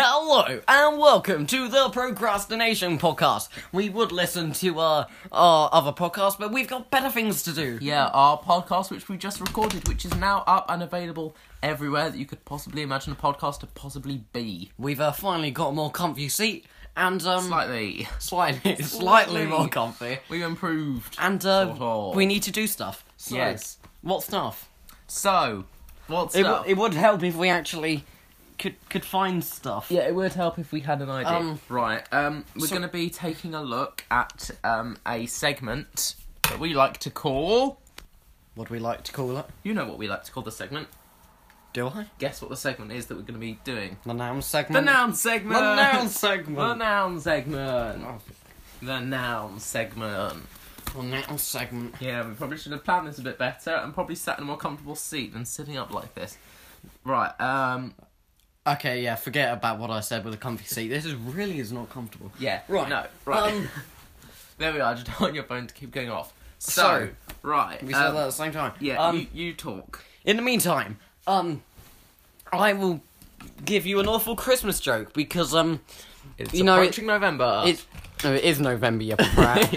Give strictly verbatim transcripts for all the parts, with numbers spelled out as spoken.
Hello and welcome to the Procrastination Podcast. We would listen to uh, our other podcasts, but we've got better things to do. Yeah, our podcast, which we just recorded, which is now up and available everywhere that you could possibly imagine a podcast to possibly be. We've uh, finally got a more comfy seat and um, Slightly. slightly, slightly more comfy. We've improved. And uh, Sort of. we need to do stuff. So, Yes. What stuff? So, what's It, up? w- it would help if we actually could could find stuff. Yeah, it would help if we had an idea. Um, right, um, we're so- going to be taking a look at um, a segment that we like to call... What do we like to call it? You know what we like to call the segment. Do I? Guess what the segment is that we're going to be doing. The noun The segment? noun segment! The noun The segment! noun segment! The noun segment. The noun segment. Yeah, we probably should have planned this a bit better and probably sat in a more comfortable seat than sitting up like this. Right, um... Okay, yeah, forget about what I said with a comfy seat. This is really is not comfortable. Yeah, Right. no, right. Um, There we are, just on your phone to keep going off. So, So, right. we said um, that at the same time. Yeah, Um, you, you talk. in the meantime, um, I will give you an awful Christmas joke because, um, It's you know, approaching November. it's... No, it is November, you brat.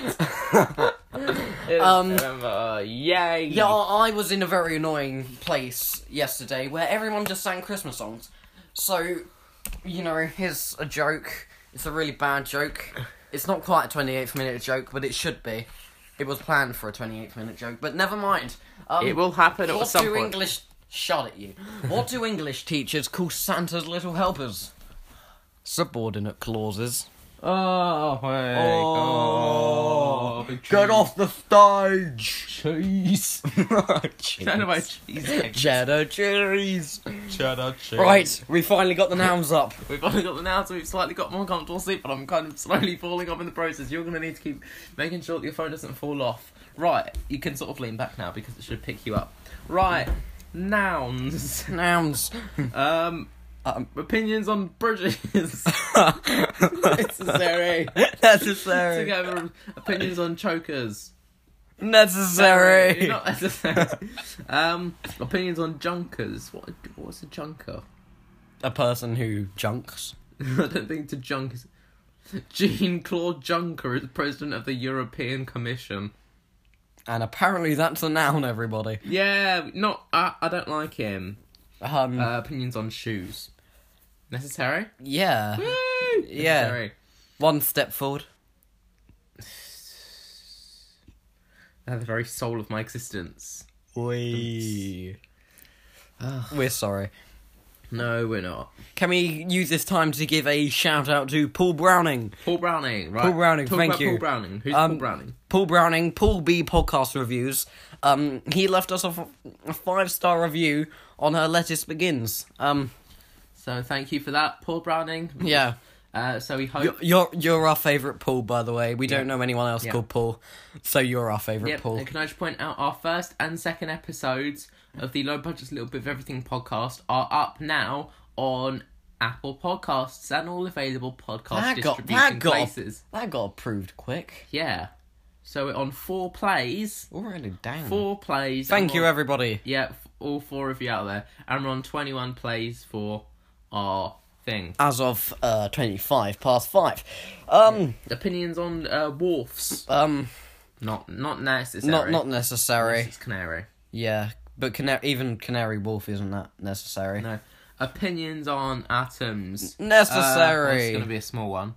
It's um, November, yay! Yeah, I was in a very annoying place yesterday where everyone just sang Christmas songs. So, you know, here's a joke. It's a really bad joke. It's not quite a twenty-eighth minute joke, but it should be. It was planned for a twenty-eighth minute joke, but never mind. Um, It will happen at what some do point. English... Shut at you. What do English teachers call Santa's little helpers? Subordinate clauses. Oh, hey. Oh, big get cheese. off the stage! Cheese. Cheese. Kind of my cheese. Cheddar cheese. Cheddar cheese. Right, we finally got the nouns up. We've only got the now, so we've slightly got more comfortable seat, but I'm kind of slowly falling off in the process. You're going to need to keep making sure that your phone doesn't fall off. Right, you can sort of lean back now because it should pick you up. Right, nouns. Nouns. Um, Um, opinions on bridges. Necessary. Necessary. Together, opinions on chokers. Necessary. Not necessary. um, opinions on junkers. What? What's a junker? A person who junks. I don't think to junk is... Jean-Claude Juncker is president of the European Commission. And apparently that's a noun, everybody. Yeah, not... I, I don't like him. Um, Uh, opinions on shoes. Necessary? yeah. Woo! Yeah. Necessary. One step forward. They're the very soul of my existence. We. We're sorry. No, we're not. Can we use this time to give a shout out to Paul Browning? Paul Browning, right? Paul Browning, Talk thank about you. Paul Browning. Who's Um, Paul Browning? Paul Browning, Paul B Podcast Reviews. Um, he left us a, f- a five star review on her Lettuce Begins. Um, So thank you for that, Paul Browning. yeah. Uh, so we hope... You're, you're you're our favourite Paul, by the way. We Yeah. don't know anyone else Yeah. called Paul, so you're our favourite Yep, Paul. and can I just point out our first and second episodes of the Low Budget's Little Bit of Everything podcast are up now on Apple Podcasts and all available podcast That got- distribution that got- places. That got approved quick. Yeah. So we're on four plays. Already, dang. Four plays. Thank and you, we're- everybody. Yeah, f- all four of you out there. And we're on twenty-one plays for our thing. As of uh, twenty-five past five. Um, Opinions on uh, wharfs. um, Not not necessary. not not Unless necessary. it's canary. Yeah, but cana- even Canary Wolf isn't that necessary. No. Opinions on atoms. Necessary. Uh, it's going to be a small one.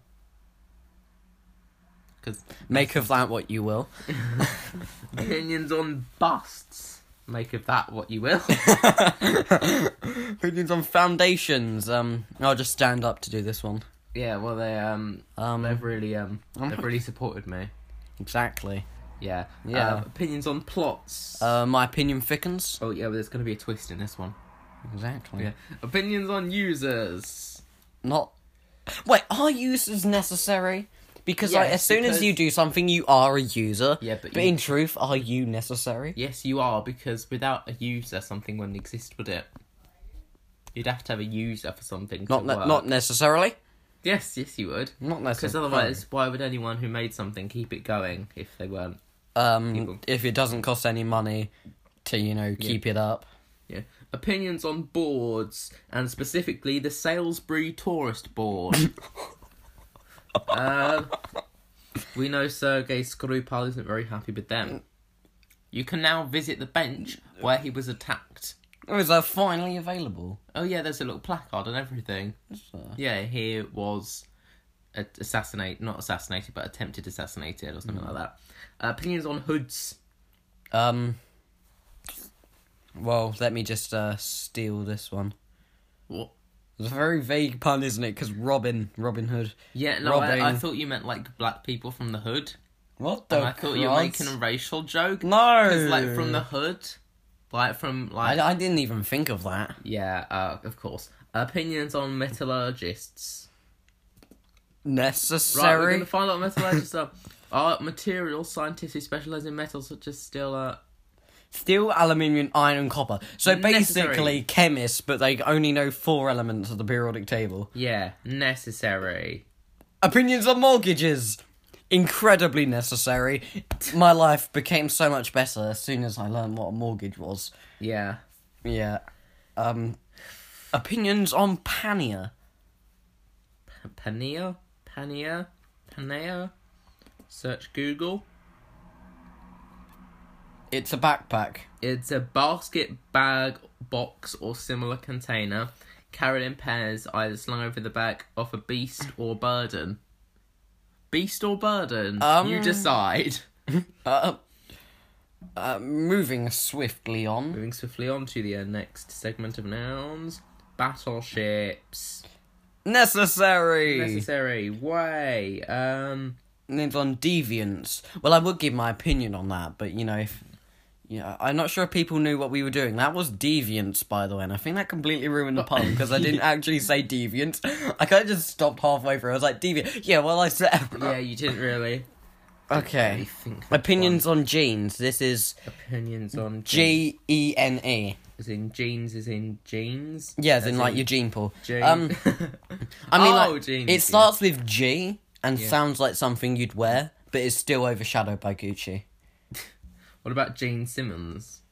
Cause Make of that what you will. opinions on busts. Make of that what you will. Opinions on foundations. Um, I'll just stand up to do this one. Yeah, well they um Um, they've really um they've really supported me. exactly. Yeah. Yeah. Uh, opinions on plots. Uh, my opinion thickens. oh yeah, well, there's going to be a twist in this one. Exactly. Yeah. Opinions on users. Not. Wait, are users necessary? Because like, Yes, as soon as because- you do something, you are a user. Yeah, but But you- in truth, are you necessary? Yes, you are, because without a user, something wouldn't exist, would it? You'd have to have a user for something Not to ne- work. not necessarily. Yes, yes, you would. Not Because necessarily. otherwise, why would anyone who made something keep it going if they weren't? um, people- if it doesn't cost any money to you know keep it up. Yeah. Opinions on boards, and specifically the Salisbury Tourist Board. uh, we know Sergei Skripal isn't very happy with them. You can now visit the bench where he was attacked. Oh, is that finally available? Oh yeah, there's a little placard and everything. Yeah, he was assassinated, not assassinated, but attempted assassinated or something mm. like that. Uh, opinions on hoods. Um... Well, let me just uh, steal this one. What? It's a very vague pun, isn't it? Because Robin, Robin Hood. Yeah, no, I, I thought you meant like black people from the hood. What the? And I thought you were making a racial joke. No, because like from the hood, like from like. I, I didn't even think of that. Yeah, uh, of course. Opinions on metallurgists. Necessary. Right, we're gonna find out what metallurgists are. Are materials scientists who specialise in metals such as steel, uh, Steel, aluminium, iron, and copper. So Necessary. basically, chemists, but they only know four elements of the periodic table. Yeah, necessary. Opinions on mortgages. Incredibly necessary. My life became so much better as soon as I learned what a mortgage was. Yeah. Yeah. Um. Opinions on pannier. P- pannier? Pannier? Pannier? Search Google. It's a backpack. It's a basket, bag, box, or similar container, carried in pairs, either slung over the back of a beast or burden. Beast or burden? Um, you decide. uh, uh, moving swiftly on. Moving swiftly on to the uh, next segment of nouns. Battleships. Necessary. Necessary. Way. Um... Names on deviants. Well, I would give my opinion on that, but you know, if yeah, I'm not sure if people knew what we were doing. That was deviants, by the way, and I think that completely ruined the pun because I didn't actually say deviant. I kind of just stopped halfway through. I was like, deviant. Yeah, well, I said. Yeah, you didn't really. Okay. Really think Opinions one. on genes. This is opinions on G E N E. As in jeans, as in jeans. Yeah, as, as in, in like your gene pool. Gene. Um, I mean, oh, like, jeans, it starts yeah. with G. And yeah. sounds like something you'd wear, but is still overshadowed by Gucci. What about Gene Simmons?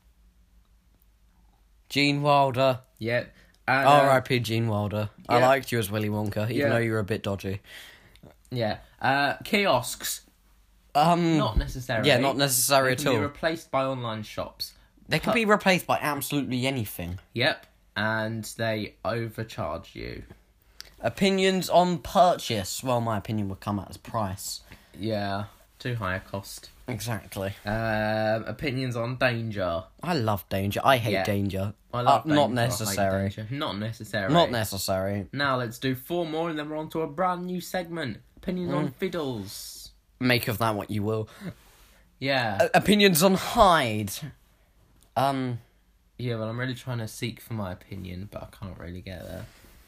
Gene Wilder. Yep. Uh, R I P Gene Wilder. Yep. I liked you as Willy Wonka, even yep. though you were a bit dodgy. Yeah. Uh, kiosks. Um, not necessary. Yeah, not necessary they at all. They can be replaced by online shops. They can be replaced by absolutely anything. Yep. And they overcharge you. Opinions on purchase. Well, my opinion would come out as price. Yeah, too high a cost. Exactly. Um, opinions on danger. I love danger. I hate yeah. danger. I love uh, danger. Not necessary. I hate danger. Not necessary. Not necessary. Now let's do four more and then we're on to a brand new segment. Opinions mm. on fiddles. Make of that what you will. Yeah. Uh, opinions on hide. Um. Yeah, well, I'm really trying to seek for my opinion, but I can't really get there.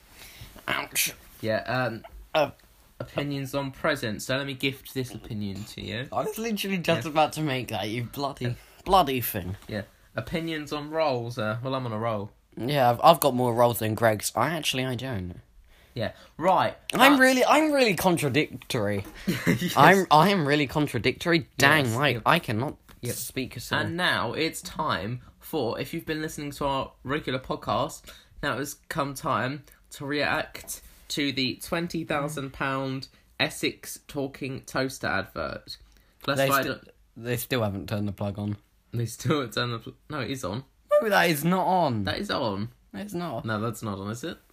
Ouch. Yeah, um, uh, opinions on presents. So let me gift this opinion to you. I was literally just yeah. about to make that, you bloody, bloody thing. Yeah. Opinions on rolls. Uh, well, I'm on a roll. Yeah, I've, I've got more rolls than Greg's. I actually, I don't. Yeah. Right. I'm really, I'm really contradictory. yes. I'm, I am really contradictory. Dang, yes. right. Yep. I cannot yep. speak a syllable. And now it's time for, if you've been listening to our regular podcast, now it's come time to react to the twenty thousand pounds Essex talking toaster advert. They, sti- they still haven't turned the plug on. They still haven't turned the plug... No, it is on. No, that is not on. That is on. It's not. No, that's not on, is it?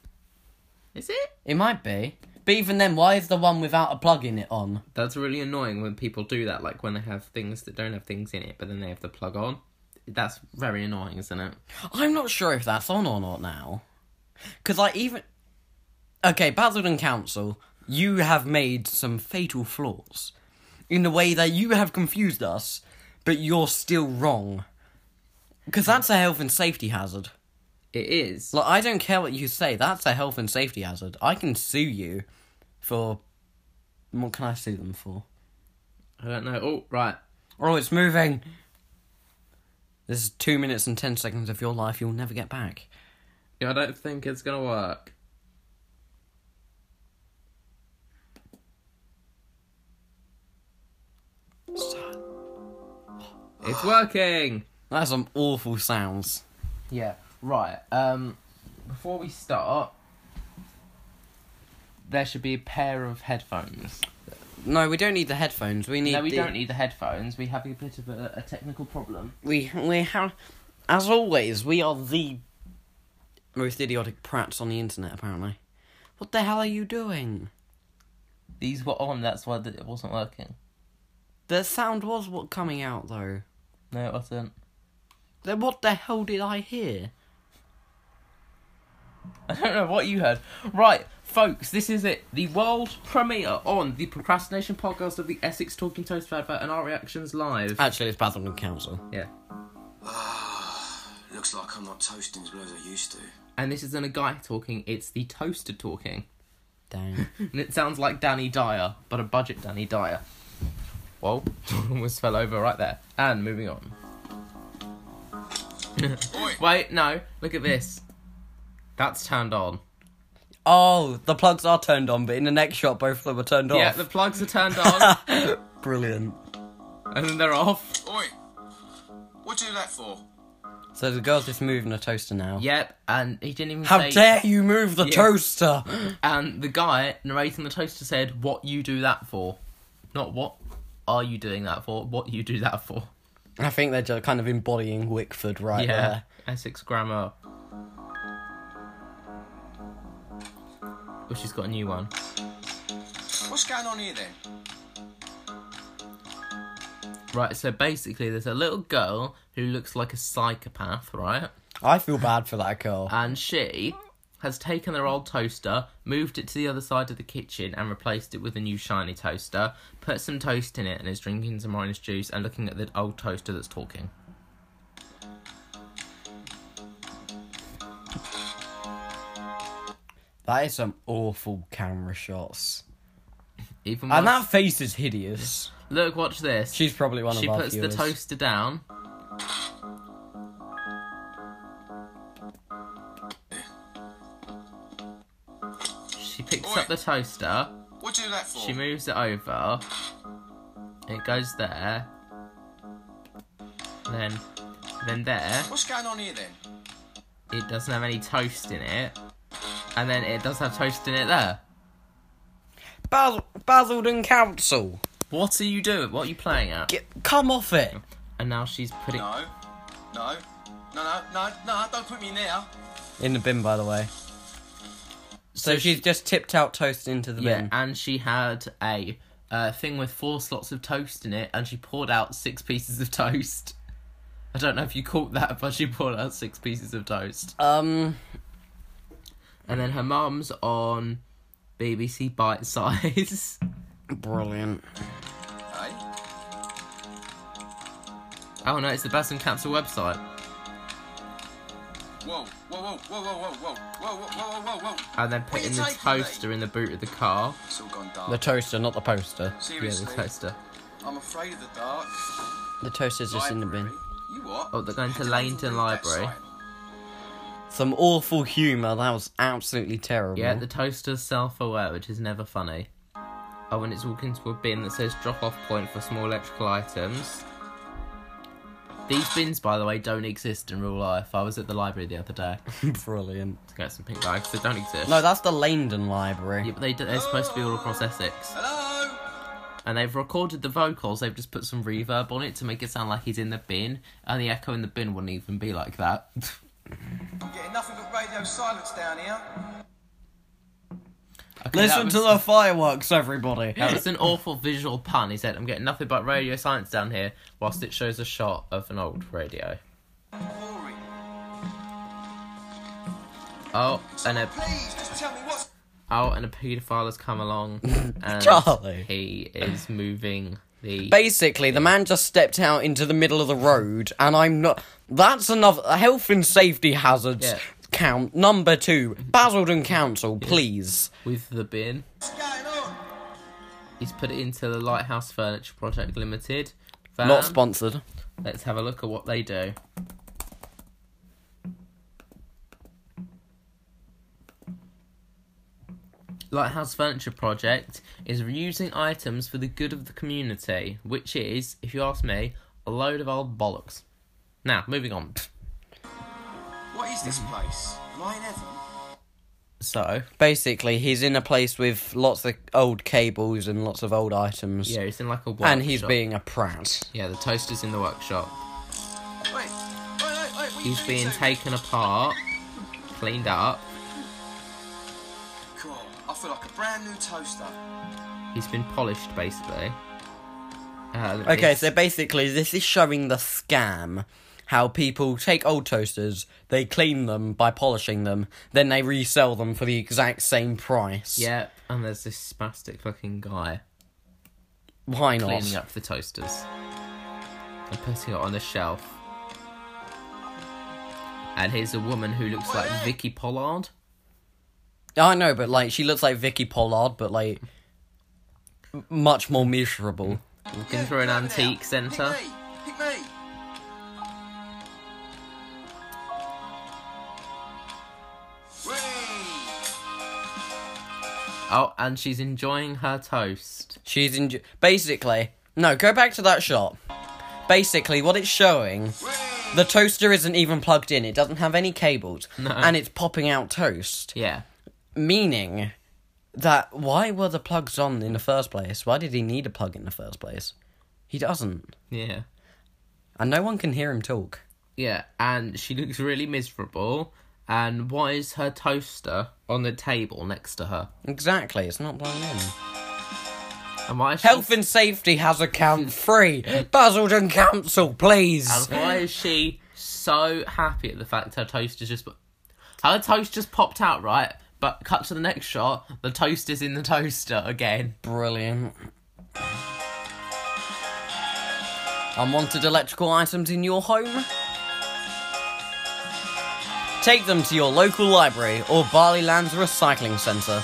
Is it? It might be. But even then, why is the one without a plug in it on? That's really annoying when people do that, like when they have things that don't have things in it, but then they have the plug on. That's very annoying, isn't it? I'm not sure if that's on or not now. Because, like, even... Okay, Basildon Council, you have made some fatal flaws. In the way that you have confused us, but you're still wrong. Because that's a health and safety hazard. It is. Like, I don't care what you say, that's a health and safety hazard. I can sue you for... What can I sue them for? I don't know. Oh, right. Oh, it's moving. This is two minutes and ten seconds of your life you'll never get back. Yeah, I don't think it's gonna work. It's working! That's some awful sounds. Yeah. Right, um, before we start, there should be a pair of headphones. No, we don't need the headphones. We need. No, we the... don't need the headphones. We have a bit of a, a technical problem. We we have, as always, we are the most idiotic prats on the internet. Apparently, what the hell are you doing? These were on. That's why it wasn't working. The sound was what coming out though. No, it wasn't. Then what the hell did I hear? I don't know what you heard. Right, folks, this is it. The world premiere on the Procrastination Podcast of the Essex Talking Toast advert and our reactions live. Actually, it's Basildon Council. Yeah. Looks like I'm not toasting as well as I used to. And this isn't a guy talking, it's the toaster talking. Dang. And it sounds like Danny Dyer, but a budget Danny Dyer. Whoa, almost fell over right there. And moving on. Wait, no, look at this. That's turned on. Oh, the plugs are turned on, but in the next shot, both of them are turned Yeah, off. the plugs are turned on. Brilliant. And then they're off. Oi! What'd you do that for? So the girl's just moving the toaster now. Yep, and he didn't even How say... dare you move the Yeah. toaster? And the guy narrating the toaster said, what you do that for. Not what are you doing that for, what you do that for. I think they're just kind of embodying Wickford right yeah, there. Essex grammar. Oh, she's got a new one. What's going on here then? Right, so basically there's a little girl who looks like a psychopath, right? I feel bad for that girl. And she has taken their old toaster, moved it to the other side of the kitchen and replaced it with a new shiny toaster, put some toast in it and is drinking some orange juice and looking at the old toaster that's talking. That is some awful camera shots. Even And worse- that face is hideous. Look, watch this. She's probably one she of our puts viewers. the toaster down. She picks Oi. up the toaster. What'd you do that for? She moves it over. It goes there. Then, then there. What's going on here then? It doesn't have any toast in it. And then it does have toast in it there. Bas- Basildon Council. What are you doing? What are you playing at? Get, come off it. And now she's putting... No. No. No, no, no, no, don't put me in there. In the bin, by the way. So, So she's she- just tipped out toast into the Yeah, bin. and she had a uh, thing with four slots of toast in it, and she poured out six pieces of toast. I don't know if you caught that, but she poured out six pieces of toast. Um, And then her mum's on B B C Bite Size. brilliant. Hey? Oh no, it's the Basildon Council website. Whoa, whoa, whoa, whoa, whoa, whoa, whoa, whoa, whoa, whoa, whoa, whoa. And then Where putting you the taking toaster me? in the boot of the car. It's all gone dark. The toaster, not the poster. Yeah, Seriously, the toaster. I'm afraid of the dark. The toaster's just in the bin. Library? You what? Oh, they're going to How did I Langton read that Library. sign? Some awful humour. That was absolutely terrible. Yeah, the toaster's self-aware, which is never funny. Oh, and it's walking to a bin that says drop-off point for small electrical items. These bins, by the way, don't exist in real life. I was at the library the other day Brilliant. to get some pink bags. They don't exist. No, that's the Langdon Library. Yeah, but they, they're supposed to be all across Essex. Hello? And they've recorded the vocals, they've just put some reverb on it to make it sound like he's in the bin. And the echo in the bin wouldn't even be like that. I'm getting nothing but radio silence down here. Okay, that Listen was- to the fireworks, everybody. That was an awful visual pun. He said, I'm getting nothing but radio science down here, whilst it shows a shot of an old radio. Boring. Oh, and a Please, just tell me what's... oh, and a paedophile has come along, and Charlie. he is moving the. Basically, the man just stepped out into the middle of the road, and I'm not... That's another... A health and safety hazards Yeah. count. Number two. Basildon Council, please. With the bin. What's going on? He's put it into the Lighthouse Furniture Project Limited. Van. Not sponsored. Let's have a look at what they do. Lighthouse Furniture Project is reusing items for the good of the community, which is, if you ask me, a load of old bollocks. Now, moving on. What is this place? Am I in heaven? So, Basically, he's in a place with lots of old cables and lots of old items. yeah, he's in like a workshop. And he's being a prat. Yeah, the toaster's in the workshop. Wait, wait, wait, wait. What are you He's doing being to- taken apart, cleaned up. God, I feel like a brand new toaster. He's been polished, basically. Uh, Okay, it's- so basically, this is showing the scam. How people take old toasters, they clean them by polishing them, then they resell them for the exact same price. Yeah, and there's this spastic fucking guy Why not? cleaning up the toasters and putting it on the shelf. And here's a woman who looks like Vicky Pollard. I know, but like, she looks like Vicky Pollard, but like, m- much more miserable. Walking through an get over antique now. centre. Pick me, pick me. Whee! Oh, and she's enjoying her toast. She's in. Basically, no, go back to that shot. Basically, what it's showing, Whee! the toaster isn't even plugged in. It doesn't have any cables, No. and it's popping out toast. Yeah. Meaning that why were the plugs on in the first place? Why did he need a plug in the first place? He doesn't, Yeah. and no one can hear him talk. Yeah, and she looks really miserable. And why is her toaster on the table next to her? Exactly, it's not plugged in. And why is she... Health and safety has account free. Basildon Council, please. And why is she so happy at the fact her toast is just... Her toast just popped out, right? But cut to the next shot, the toast is in the toaster again. Brilliant. Unwanted electrical items in your home? Take them to your local library or Barleylands Recycling Centre.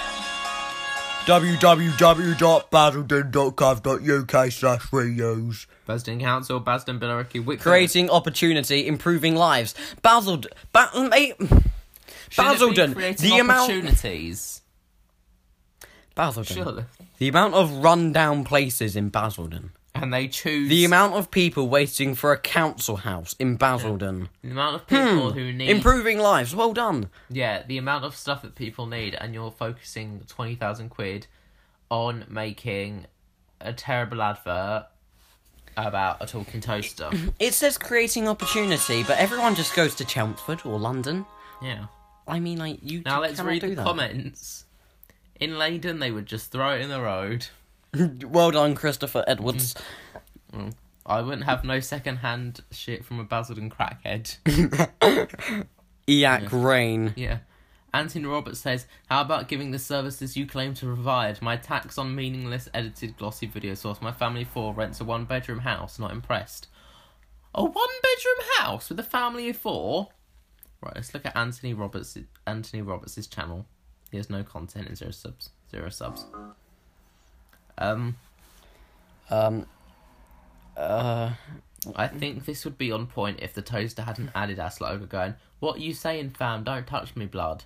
w w w dot basildon dot gov dot u k slash videos. Basildon Council, Basildon Billericay, Wicklow... Creating opportunity, improving lives. Basildon... Ba- mate... Shouldn't it be Basildon, creating the amount... opportunities? Basildon. Surely. The amount of run-down places in Basildon. And they choose... The amount of people waiting for a council house in Basildon. The amount of people who need... Improving lives, well done. Yeah, the amount of stuff that people need, and you're focusing twenty thousand quid on making a terrible advert about a talking toaster. It says creating opportunity, but everyone just goes to Chelmsford or London. Yeah. I mean, like, you Now you let's cannot read do the that. comments. In Leyden, they would just throw it in the road. Well done, Christopher Edwards. I wouldn't have no second-hand shit from a Basildon crackhead. Eac Rain. Yeah. Anthony Roberts says, how about giving the services you claim to provide? My tax on meaningless, edited, glossy video source. My family of four rents a one-bedroom house. Not impressed. A one-bedroom house with a family of four? Right, let's look at Anthony Roberts. Anthony Roberts' channel. He has no content and zero subs. Zero subs. Um, Um. Uh. I think this would be on point if the toaster had an Adidas logo going, what you saying, fam? Don't touch me, blood.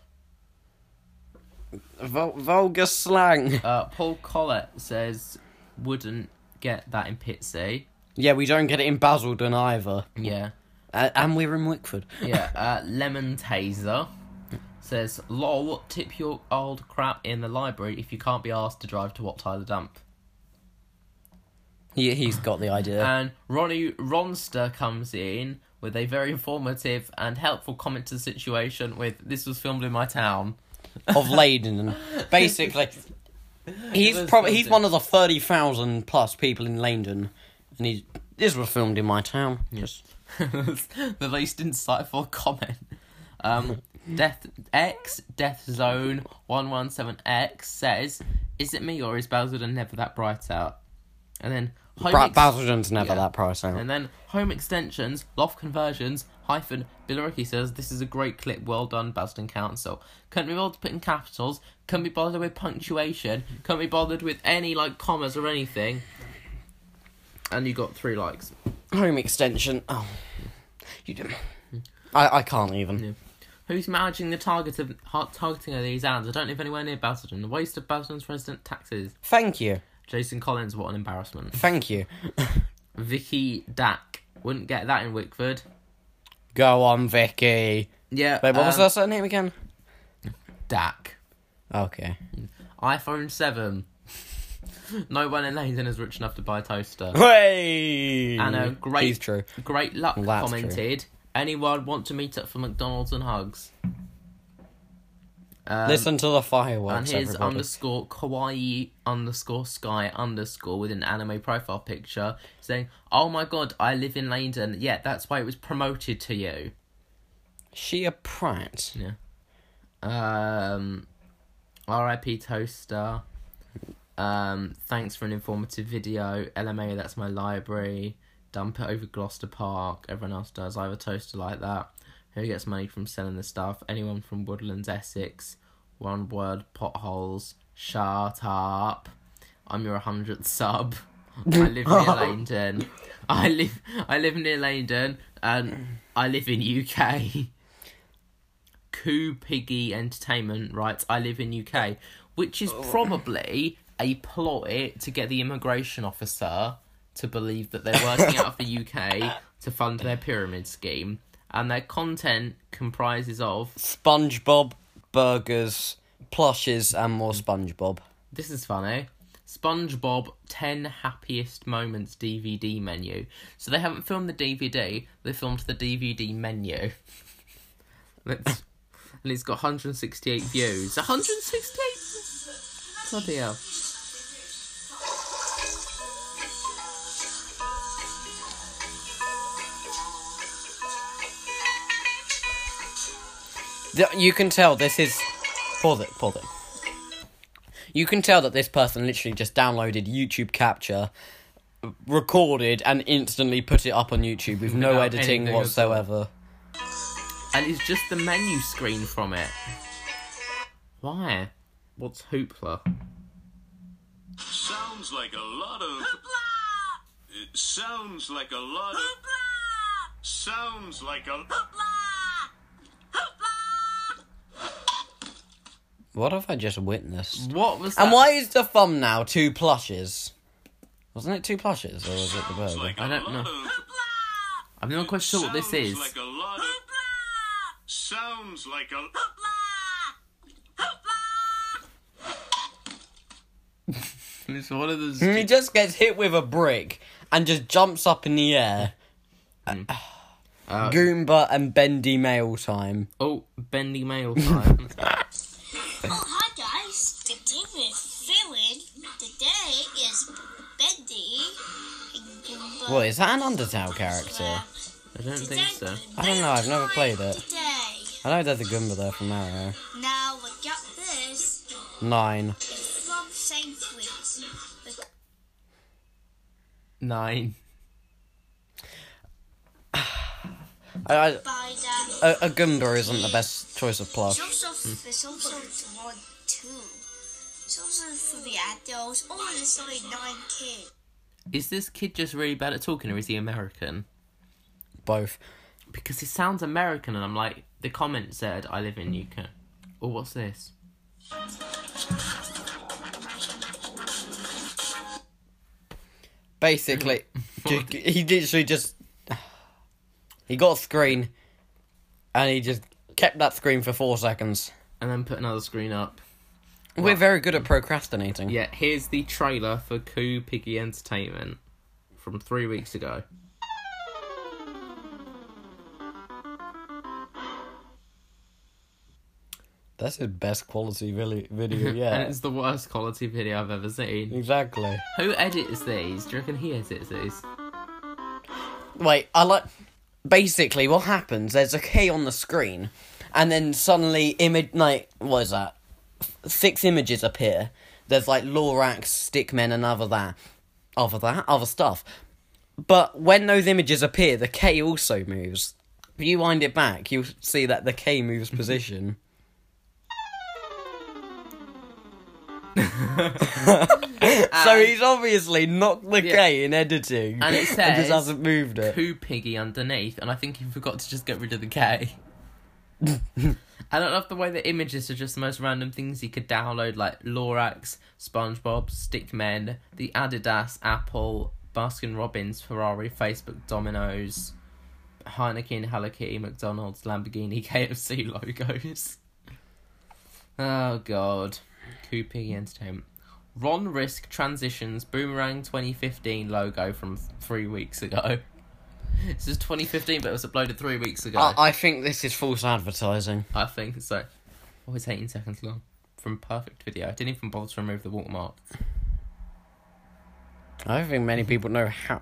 Vul- vulgar slang. Uh, Paul Collett says, wouldn't get that in Pitsea. Yeah, we don't get it in Basildon either. Yeah. Uh, and we're in Wickford. Yeah, uh, Lemon Taser says, lol, tip your old crap in the library if you can't be asked to drive to Wat Tyler Dump. He, he's got the idea. And Ronnie Ronster comes in with a very informative and helpful comment to the situation with, this was filmed in my town. Of Leyden. Basically, he's was probably he's something. one of the thirty thousand plus people in Leyden, and he's this was filmed in my town. Yes. The least insightful comment. Um, Death X Death Zone one one seven X says, "Is it me or is Basildon never that bright out?" And then home Bra- ex- Basildon's never yeah. that price out. And then home extensions, loft conversions, hyphen, Billericay says, this is a great clip, well done, Basildon Council. Couldn't be bothered to put in capitals, couldn't be bothered with punctuation, couldn't be bothered with any, like, commas or anything. And you got three likes. Home extension. Oh, you do. I I can't even. Yeah. Who's managing the target of, ha- targeting of these ads? I don't live anywhere near Basildon. The waste of Basildon's resident taxes. Thank you. Jason Collins, what an embarrassment. Thank you. Vicky Dack, wouldn't get that in Wickford. Go on, Vicky. Yeah. Wait, what was um, her surname again? Dak. Okay. iPhone seven. No one in London is rich enough to buy a toaster. Hey! And a great, He's true. great luck That's commented. Anyone want to meet up for McDonald's and hugs? Um, Listen to the fireworks, and his everybody. underscore kawaii underscore sky underscore with an anime profile picture saying, "Oh my god, I live in London. Yeah, that's why it was promoted to you." She a prat. Yeah. Um, R I P Toaster. Um, thanks for an informative video. L M A, that's my library. Dump it over Gloucester Park. Everyone else does. I have a toaster like that. Who gets money from selling the stuff? Anyone from Woodlands, Essex. One word, potholes. Shut up. I'm your hundredth sub. I live near London. I live I live near London and I live in U K. Coo Piggy Entertainment writes, I live in U K, which is probably a ploy to get the immigration officer to believe that they're working out of the U K to fund their pyramid scheme. And their content comprises of... SpongeBob, burgers, plushes, and more SpongeBob. This is funny. SpongeBob ten Happiest Moments D V D menu. So they haven't filmed the D V D, they filmed the D V D menu. Let's, and it's got one hundred sixty-eight views. one hundred sixty-eight? Bloody hell. You can tell this is... Pause it, pause it. You can tell that this person literally just downloaded YouTube Capture, recorded, and instantly put it up on YouTube with no Without editing anything at all. whatsoever. And it's just the menu screen from it. Why? What's Hoopla? Sounds like a lot of... It sounds like a lot of... Sounds like a... What have I just witnessed? What was that? And why is the thumbnail two plushes? Wasn't it two plushes, or was it the burger? Like I a don't know. lot of- I'm not quite sure what this Sounds is. like a lot of... Sounds like a... It's one of those... He just gets hit with a brick and just jumps up in the air. Uh, Goomba and Bendy mail time. oh, bendy mail time. Oh, hi guys. The game is filling. Today is Bendy. and Goomba. What, is that an Undertale character? I don't think so. I don't know, I've never played it. Today. I know there's a Goomba there from Mario. Now we got this. Nine. It's from Sainsbury's. Nine. I, I, By that. a, a Goomba isn't the best choice of plush. There's also, there's also one, two. It's also for the adults. Oh, there's only nine kids. Is this kid just really bad at talking, or is he American? Both. Because he sounds American, and I'm like, the comment said, I live in U K. Oh, what's this? Basically, ju- he literally just... He got a screen, and he just kept that screen for four seconds. And then put another screen up. We're very good at procrastinating. Yeah, here's the trailer for Coo Piggy Entertainment from three weeks ago. That's his best quality vi- video yet. And it's the worst quality video I've ever seen. Exactly. Who edits these? Do you reckon he edits these? Wait, I like... Basically, what happens, there's a key on the screen, and then suddenly, image like, what is that? Six images appear. There's, like, Lorax, Stickmen, and other that. Other that? Other stuff. But when those images appear, the K also moves. If you wind it back, you'll see that the K moves position. So he's obviously knocked the Yeah. K in editing. And it just says hasn't moved it. Coo Piggy underneath, and I think he forgot to just get rid of the K. I don't love the way the images are just the most random things you could download, like Lorax, SpongeBob, Stickmen, the Adidas, Apple, Baskin Robbins, Ferrari, Facebook, Domino's, Heineken, Hello Kitty, McDonald's, Lamborghini, K F C logos. Oh god. Coopy Entertainment. Ron Risk transitions Boomerang twenty fifteen logo from th- three weeks ago. This is twenty fifteen, but it was uploaded three weeks ago. I, I think this is false advertising. I think so. Oh, it's eighteen seconds long. From Perfect Video. I didn't even bother to remove the watermark. I don't think many people know how.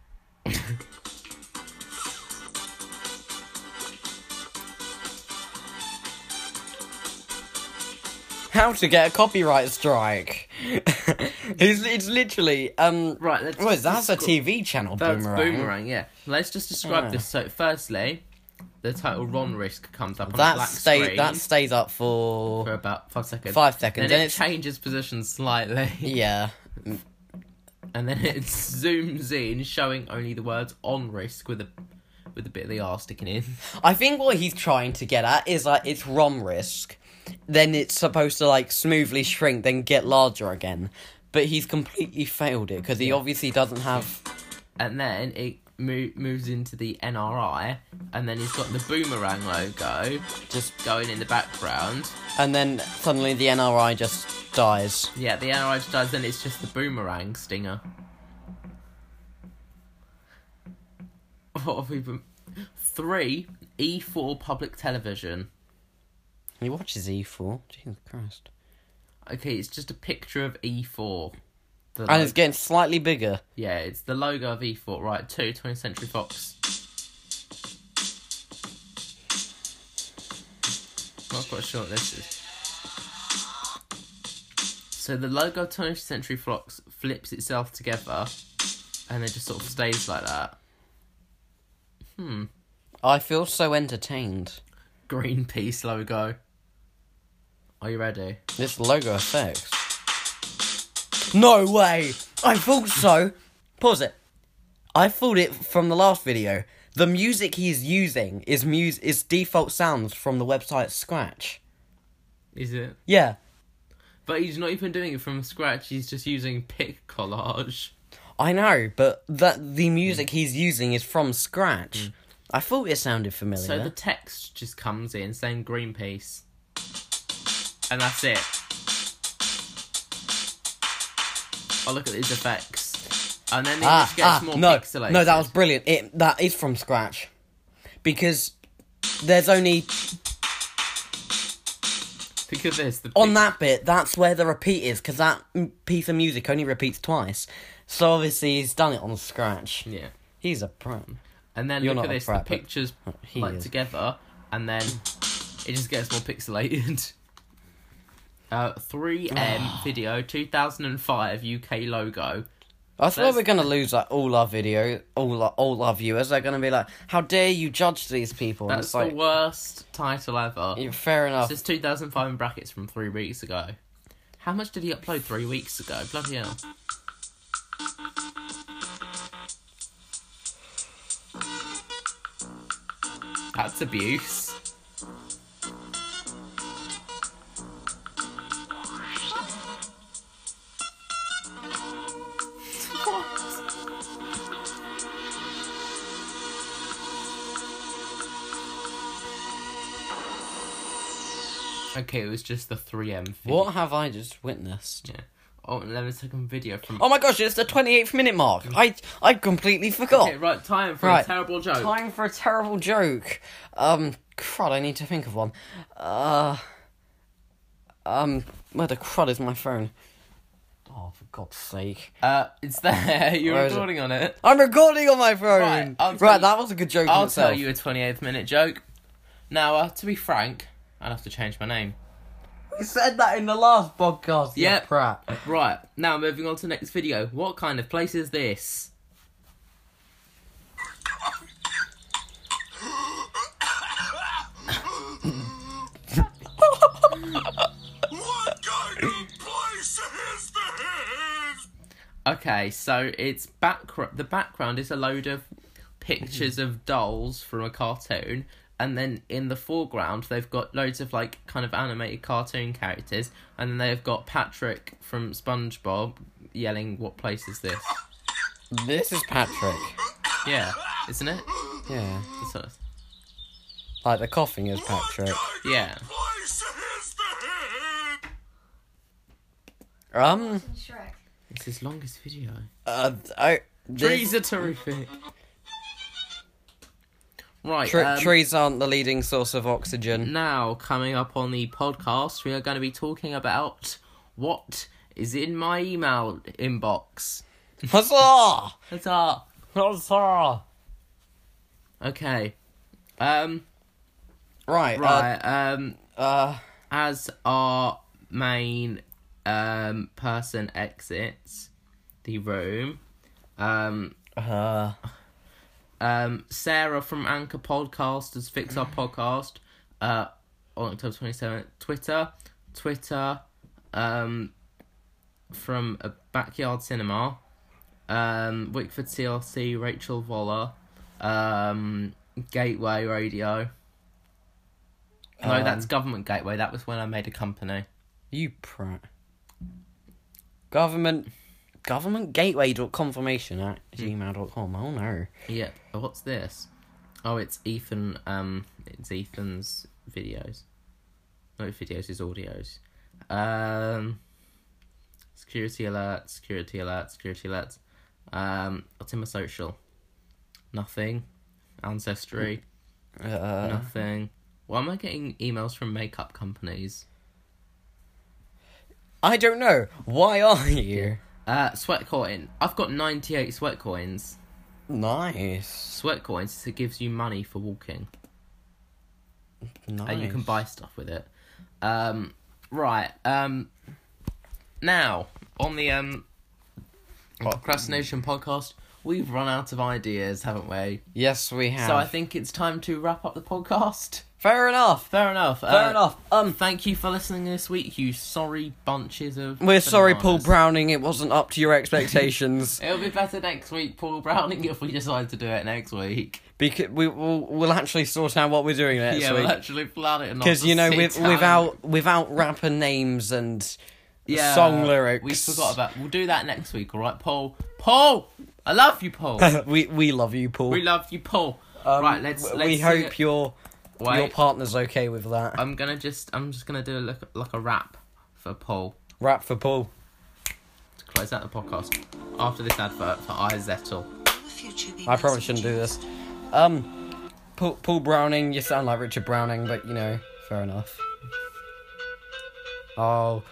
How to get a copyright strike. it's, it's literally, um... Right, let's... What is that? That's a descri- T V channel, That's Boomerang. Boomerang, yeah. Let's just describe Yeah. this. So, firstly, the title Ron Risk comes up on That, a black stay, screen that stays up for... for about five seconds. Five seconds, Then then it it's- changes position slightly. Yeah. And then it zooms in, showing only the words on risk with a with a bit of the R sticking in. I think what he's trying to get at is, like, it's ROM risk. Then it's supposed to, like, smoothly shrink, then get larger again. But he's completely failed it, because he Yeah. obviously doesn't have... And then it mo- moves into the N R I, and then he's got the Boomerang logo just going in the background. And then suddenly the N R I just dies. Yeah, the N R I just does, then it's just the Boomerang stinger. What have we been... Three, E four Public Television. He watches E four. Jesus Christ. Okay, it's just a picture of E four. The And lo- it's getting slightly bigger. Yeah, it's the logo of E four. Right, two, twentieth Century Fox. Not quite sure what this is. So the logo of twentieth Century Fox flips itself together, and it just sort of stays like that. Hmm. I feel so entertained. Greenpeace logo. Are you ready? This logo effects. No way! I thought so! Pause it. I thought it from the last video. The music he's using is mus- is default sounds from the website Scratch. Is it? Yeah. But he's not even doing it from scratch, he's just using pic collage. I know, but that the music he's using is from Scratch. I thought it sounded familiar. So the text just comes in saying Greenpeace. And that's it. Oh, look at these effects. And then it ah, just gets ah, more no, pixelated. no, that was brilliant. It that is from Scratch, because there's only Because this. The on pic- that bit. That's where the repeat is, because that m- piece of music only repeats twice. So obviously he's done it on Scratch. Yeah. He's a pro. And then You're look not at a this. brat, The but pictures he like is. together. And then it just gets more pixelated. Uh, three M video, two thousand five U K logo. I swear That's- we're gonna lose like all our video, all our, all our viewers. They're gonna be like, "How dare you judge these people?" And That's it's like, the worst title ever. yeah, fair enough. This is two thousand five in brackets from three weeks ago. How much did he upload three weeks ago? Bloody hell. That's abuse. Okay, it was just the three M video. What have I just witnessed? Yeah. Oh, an eleven second video from... Oh my gosh, it's the twenty-eighth minute mark. I I completely forgot. Okay, right, time for Right. a terrible joke. Time for a terrible joke. Um, crud, I need to think of one. Uh, um, where the crud is my phone? Oh, for God's sake. Uh, it's there. You're Where is it? recording on it. I'm recording on my phone! Right, I'll tell Right, you- that was a good joke in I'll itself. tell you a twenty-eighth minute joke. Now, uh, to be frank, I'll have to change my name. We said that in the last podcast, you Yep. prat. Right, now moving on to the next video. What kind of place is this? What kind of place is this? Okay, so it's back. The background is a load of pictures of dolls from a cartoon, and then in the foreground they've got loads of like kind of animated cartoon characters, and then they've got Patrick from SpongeBob yelling, "What place is this?" This is Patrick. Yeah, isn't it? Yeah. Just sort of- Like the coughing is Patrick. Yeah. Um, Shrek. It's his longest video. uh, I... Trees are terrific. Right. Tre- um, trees aren't the leading source of oxygen. Now, coming up on the podcast, we are going to be talking about what is in my email inbox. Huzzah! Huzzah! Huzzah! Okay. Um, Right, right. Um, uh, uh, as our main um person exits the room, um, uh, um, Sarah from Anchor Podcasters Fix Our Podcast, uh, on October twenty-seventh, Twitter, Twitter, um, from a Backyard Cinema, um, Wickford C L C, Rachel Voller, um, Gateway Radio. No, Um, that's Government Gateway. That was when I made a company. you prat. Government, government gateway dot confirmation at gmail dot com. Oh no. Yeah. Oh, what's this? Oh, it's Ethan. Um, it's Ethan's videos. No, videos is audios. Um, security alert. Security alert. Security alert. Um, what's in my social? Nothing. Ancestry. Uh, Nothing. Why am I getting emails from makeup companies? I don't know. Why are you? Uh, sweat coin. I've got ninety-eight sweat coins. Nice. Sweat coins, it gives you money for walking. Nice. And you can buy stuff with it. Um, right. Um, now, on the um, Procrastination podcast, we've run out of ideas, haven't we? Yes, we have. So I think it's time to wrap up the podcast. Fair enough. Fair enough. Fair uh, enough. Um, Thank you for listening this week, you sorry bunches of... we're sorry, Paul bananas. Browning. It wasn't up to your expectations. It'll be better next week, Paul Browning, if we decide to do it next week. Because we will we'll actually sort out what we're doing next yeah, week. we'll actually plan it. and not Because you just know, sit with, down. without without rapper names and Yeah, song lyrics, We forgot about... We'll do that next week, alright, Paul? Paul! I love you, Paul. we we love you, Paul. We love you, Paul. Um, right, let's... w- let's we sing hope it. your Wait, your partner's okay with that. I'm gonna just... I'm just gonna do a look, like a rap for Paul Rap for Paul. to close out the podcast after this advert for iZettel. I probably shouldn't do this. Um, Paul, Paul Browning, you sound like Richard Browning, but you know, fair enough. Oh.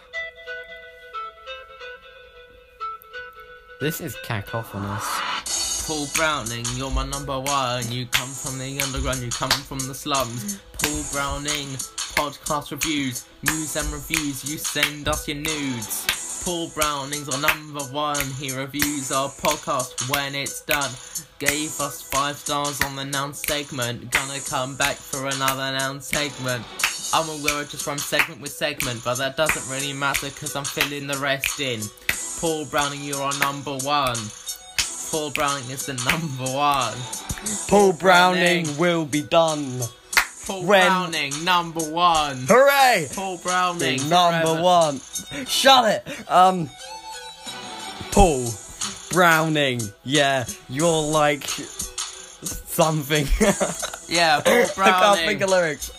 This is cacophonous. Paul Browning, you're my number one. You come from the underground, you come from the slums. Paul Browning, podcast reviews, news and reviews. You send us your nudes. Paul Browning's our number one. He reviews our podcast when it's done. Gave us five stars on the noun segment. Gonna come back for another noun segment. I'm aware of just rhyme segment with segment, but that doesn't really matter because I'm filling the rest in. Paul Browning, you're our number one. Paul Browning is the number one. Paul Browning Browning. will be done. Paul When- Browning, number one. Hooray! Paul Browning, Number forever. one. Shut it. Um, Paul Browning. Yeah, you're like something. Yeah, Paul I can't Browning. think of lyrics.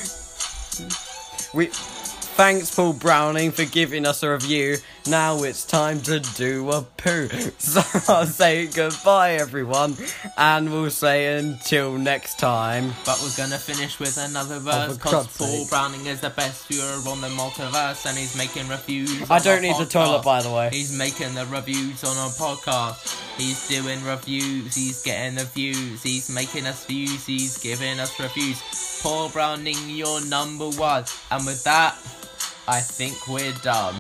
We thanks, Paul Browning, for giving us a review. Now it's time to do a poo. So I'll say goodbye, everyone, and we'll say until next time. But we're gonna finish with another verse for because God's Paul sake. Browning is the best viewer on the multiverse and he's making reviews. I on don't our need the podcast. toilet, by the way. He's making the reviews on our podcast. He's doing reviews, he's getting the views, he's making us views, he's giving us reviews. Paul Browning, you're number one. And with that, I think we're done.